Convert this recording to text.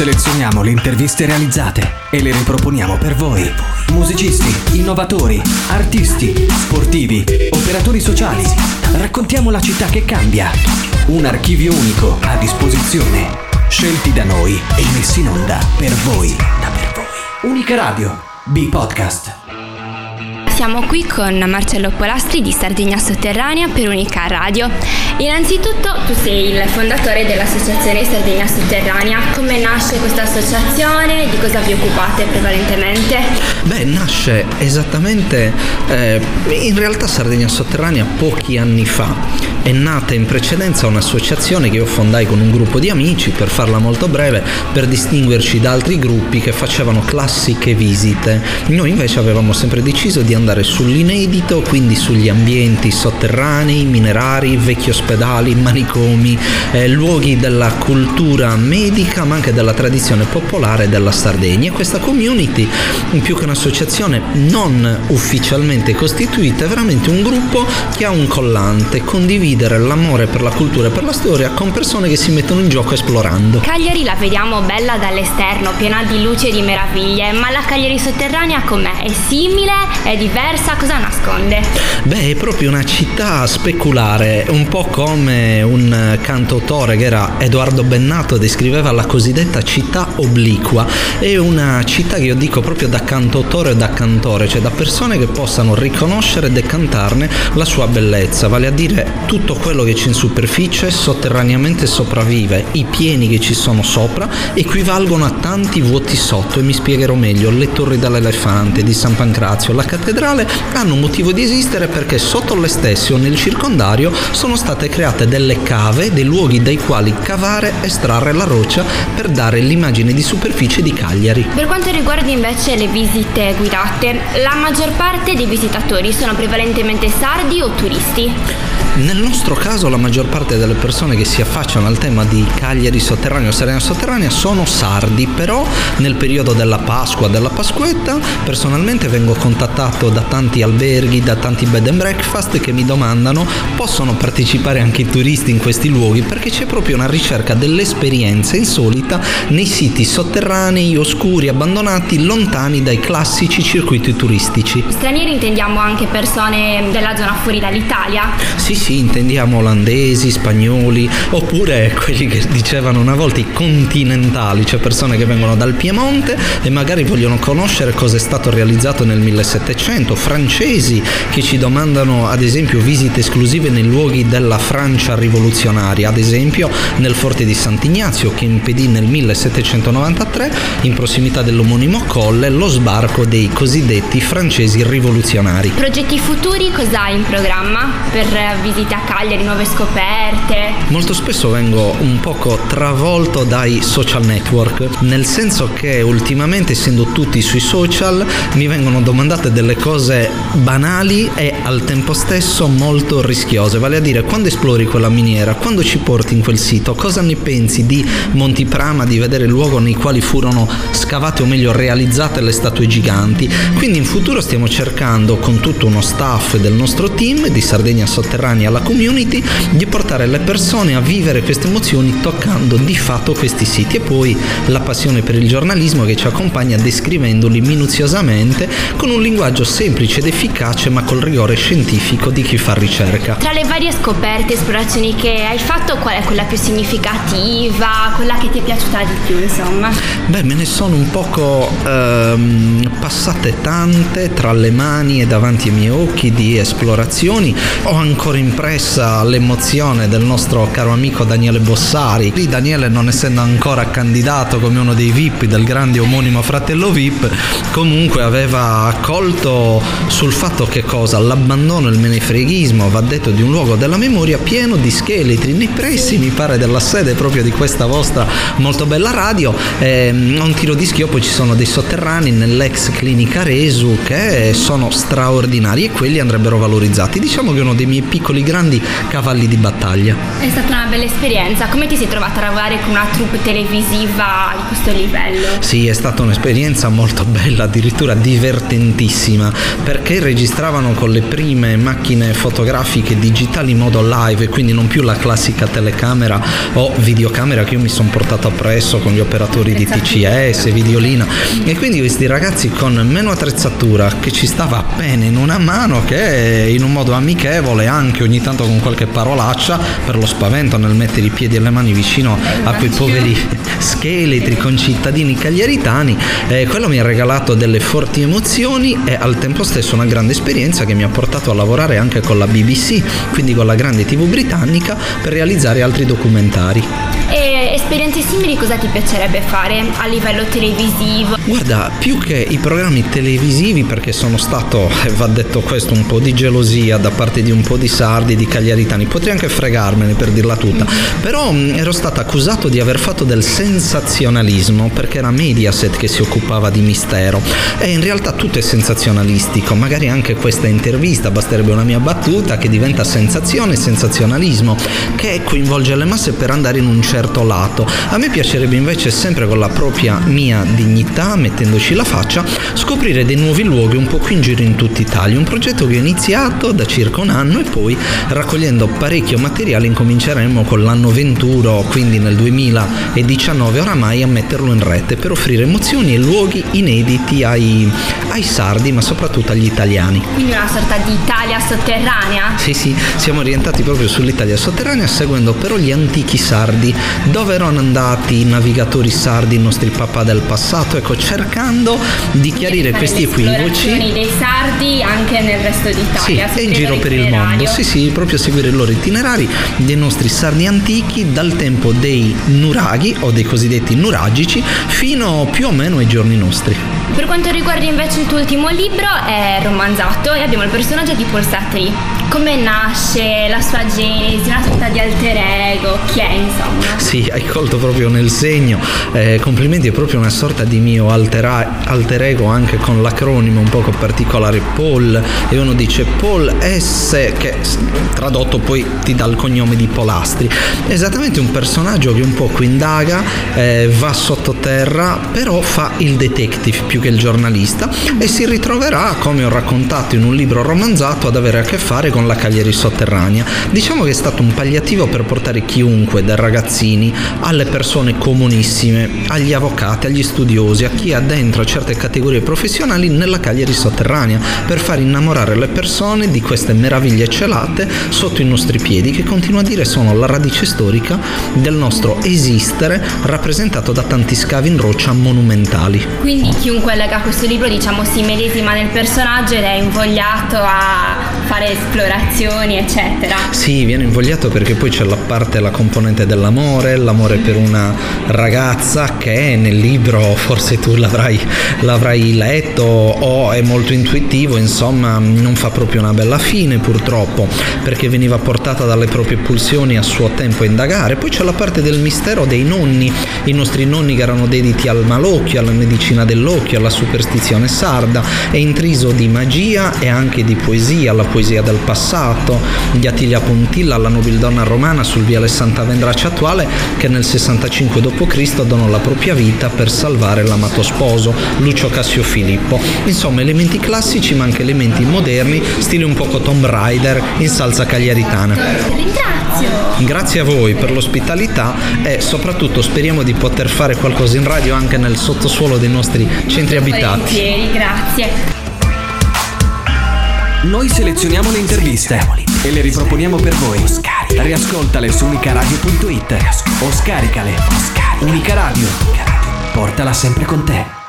Selezioniamo le interviste realizzate e le riproponiamo per voi. Musicisti, innovatori, artisti, sportivi, operatori sociali. Raccontiamo la città che cambia. Un archivio unico a disposizione. Scelti da noi e messi in onda per voi. Unica Radio, B-Podcast. Siamo qui con Marcello Polastri di Sardegna Sotterranea per Unica Radio. Innanzitutto tu sei il fondatore dell'associazione Sardegna Sotterranea. Come nasce questa associazione? Di cosa vi occupate prevalentemente? Nasce esattamente, in realtà Sardegna Sotterranea pochi anni fa. È nata in precedenza un'associazione che io fondai con un gruppo di amici, per farla molto breve, per distinguerci da altri gruppi che facevano classiche visite. Noi invece avevamo sempre deciso di andare sull'inedito, quindi sugli ambienti sotterranei, minerari, vecchi ospedali, manicomi, luoghi della cultura medica ma anche della tradizione popolare della Sardegna. E questa community, più che un'associazione non ufficialmente costituita, è veramente un gruppo che ha un collante: condividere l'amore per la cultura e per la storia con persone che si mettono in gioco esplorando. Cagliari la vediamo bella dall'esterno, piena di luce e di meraviglie, ma la Cagliari sotterranea com'è? È simile? È diversa? Cosa nasconde? È proprio una città speculare, un po' come un cantautore che era Edoardo Bennato descriveva la cosiddetta città obliqua. È una città che io dico proprio da cantautore e da cantore, cioè da persone che possano riconoscere e decantarne la sua bellezza, vale a dire tutto quello che c'è in superficie sotterraneamente sopravvive. I pieni che ci sono sopra equivalgono a tanti vuoti sotto, e mi spiegherò meglio. Le torri dell'Elefante, di San Pancrazio, la cattedrale hanno motivo di esistere perché sotto le stesse o nel circondario sono state create delle cave, dei luoghi dai quali cavare, estrarre la roccia per dare l'immagine di superficie di Cagliari. Per quanto riguarda invece le visite guidate, la maggior parte dei visitatori sono prevalentemente sardi o turisti? Nel nostro caso la maggior parte delle persone che si affacciano al tema di Cagliari sotterranea o Sardegna sotterranea sono sardi, però nel periodo della Pasqua, della Pasquetta, personalmente vengo contattato da tanti alberghi, da tanti bed and breakfast che mi domandano: possono partecipare anche i turisti in questi luoghi? Perché c'è proprio una ricerca dell'esperienza insolita nei siti sotterranei, oscuri, abbandonati, lontani dai classici circuiti turistici. Stranieri intendiamo anche persone della zona fuori dall'Italia? Sì, intendiamo olandesi, spagnoli, oppure quelli che dicevano una volta i continentali, cioè persone che vengono dal Piemonte e magari vogliono conoscere cosa è stato realizzato nel 1700, francesi che ci domandano ad esempio visite esclusive nei luoghi della Francia rivoluzionaria, ad esempio nel forte di Sant'Ignazio, che impedì nel 1793, in prossimità dell'omonimo colle, lo sbarco dei cosiddetti francesi rivoluzionari. Progetti futuri cosa hai in programma per visite a Cagliari, nuove scoperte? Molto spesso vengo un poco travolto dai social network, nel senso che ultimamente, essendo tutti sui social, mi vengono domandate delle cose banali e al tempo stesso molto rischiose, vale a dire: quando esplori quella miniera, quando ci porti in quel sito, cosa ne pensi di Monti Prama, di vedere il luogo nei quali furono scavate, o meglio realizzate, le statue giganti. Quindi in futuro stiamo cercando, con tutto uno staff del nostro team di Sardegna Sotterranea alla community, di portare le persone a vivere queste emozioni toccando di fatto questi siti, e poi la passione per il giornalismo che ci accompagna descrivendoli minuziosamente con un linguaggio semplice ed efficace ma col rigore scientifico di chi fa ricerca. Tra le varie scoperte, esplorazioni che hai fatto, qual è quella più significativa, quella che ti è piaciuta di più, insomma? Me ne sono un poco passate tante tra le mani e davanti ai miei occhi di esplorazioni. Ho ancora impressa l'emozione del nostro caro amico Daniele Bossari. Lì Daniele, non essendo ancora candidato come uno dei VIP del grande omonimo Fratello VIP, comunque aveva accolto sul fatto che cosa? L'abbandono e il menefreghismo, va detto, di un luogo della memoria pieno di scheletri nei pressi, mi pare, della sede proprio di questa vostra molto bella radio. A un tiro di schioppo ci sono dei sotterranei nell'ex clinica Resu che sono straordinari, e quelli andrebbero valorizzati. Diciamo che uno dei miei piccoli nostri grandi cavalli di battaglia. È stata una bella esperienza. Come ti sei trovata a lavorare con una troupe televisiva di questo livello? Sì, è stata un'esperienza molto bella, addirittura divertentissima, perché registravano con le prime macchine fotografiche digitali in modo live, e quindi non più la classica telecamera o videocamera che io mi sono portato appresso con gli operatori di TCS, videolina, e quindi questi ragazzi con meno attrezzatura, che ci stava appena in una mano, che in un modo amichevole, anche ogni tanto con qualche parolaccia, per lo spavento nel mettere i piedi e le mani vicino a quei poveri scheletri concittadini cagliaritani, quello mi ha regalato delle forti emozioni e al tempo stesso una grande esperienza che mi ha portato a lavorare anche con la BBC, quindi con la grande TV britannica, per realizzare altri documentari. E esperienze simili cosa ti piacerebbe fare a livello televisivo? Guarda, più che i programmi televisivi, perché sono stato, va detto questo, un po' di gelosia da parte di un po' di sardi, di cagliaritani, potrei anche fregarmene per dirla tutta, però ero stato accusato di aver fatto del sensazionalismo, perché era Mediaset che si occupava di mistero, e in realtà tutto è sensazionalistico, magari anche questa intervista, basterebbe una mia battuta che diventa sensazione e sensazionalismo, che coinvolge le masse per andare in un certo lato. A me piacerebbe invece, sempre con la propria mia dignità, mettendoci la faccia, scoprire dei nuovi luoghi un po' qui in giro in tutta Italia, un progetto che ho iniziato da circa un anno, e poi raccogliendo parecchio materiale incominceremo con l'anno 21, quindi nel 2019 oramai, a metterlo in rete per offrire emozioni e luoghi inediti ai sardi, ma soprattutto agli italiani. Quindi una sorta di Italia sotterranea? Sì, siamo orientati proprio sull'Italia sotterranea, seguendo però gli antichi sardi, dove erano andati i navigatori sardi, i nostri papà del passato, ecco, cercando di chiarire questi equivoci dei sardi anche nel resto d'Italia. Sì, e in giro per il mondo. Sì, proprio seguire i loro itinerari dei nostri sardi antichi, dal tempo dei nuraghi o dei cosiddetti nuragici fino più o meno ai giorni nostri. Per quanto riguarda invece il tuo ultimo libro, è romanzato e abbiamo il personaggio di Paul Sartre. Come nasce, la sua genesi, una sorta di alter ego, chi è insomma? Sì, hai colto proprio nel segno, complimenti, è proprio una sorta di mio alter ego, anche con l'acronimo un poco particolare Paul, e uno dice Paul S, che tradotto poi ti dà il cognome di Polastri. Esattamente un personaggio che un poco indaga, va sottoterra, però fa il detective più che il giornalista, e si ritroverà, come ho raccontato in un libro romanzato, ad avere a che fare con la Cagliari sotterranea. Diciamo che è stato un palliativo per portare chiunque, dai ragazzini alle persone comunissime, agli avvocati, agli studiosi, a chi ha dentro certe categorie professionali, nella Cagliari sotterranea, per far innamorare le persone di queste meraviglie celate sotto i nostri piedi, che continuo a dire sono la radice storica del nostro esistere, rappresentato da tanti scavi in roccia monumentali. Quindi chiunque legga questo libro, diciamo, si medesima nel personaggio ed è invogliato a fare esplorazioni, eccetera. Sì, viene invogliato perché poi c'è la componente dell'amore, l'amore per una ragazza che nel libro, forse tu l'avrai letto, o è molto intuitivo, insomma non fa proprio una bella fine purtroppo, perché veniva portata dalle proprie pulsioni a suo tempo a indagare. Poi c'è la parte del mistero dei nonni, i nostri nonni che erano dediti al malocchio, alla medicina dell'occhio, alla superstizione sarda, è intriso di magia e anche di poesia, la poesia del passato, di Attilia Pontilla, la nobildonna romana sul viale Santa Vendrace attuale, che nel 65 d.C. donò la propria vita per salvare l'amato sposo Lucio Cassio Filippo. Insomma, elementi classici ma anche elementi moderni, stile un poco Tomb Raider in salsa cagliaritana. Ringrazio! Grazie a voi per l'ospitalità, e soprattutto speriamo di poter fare qualcosa in radio anche nel sottosuolo dei nostri centri abitati. Grazie. Noi selezioniamo le interviste e le riproponiamo per voi. Riascoltale su unicaradio.it o scaricale. Unica Radio, portala sempre con te.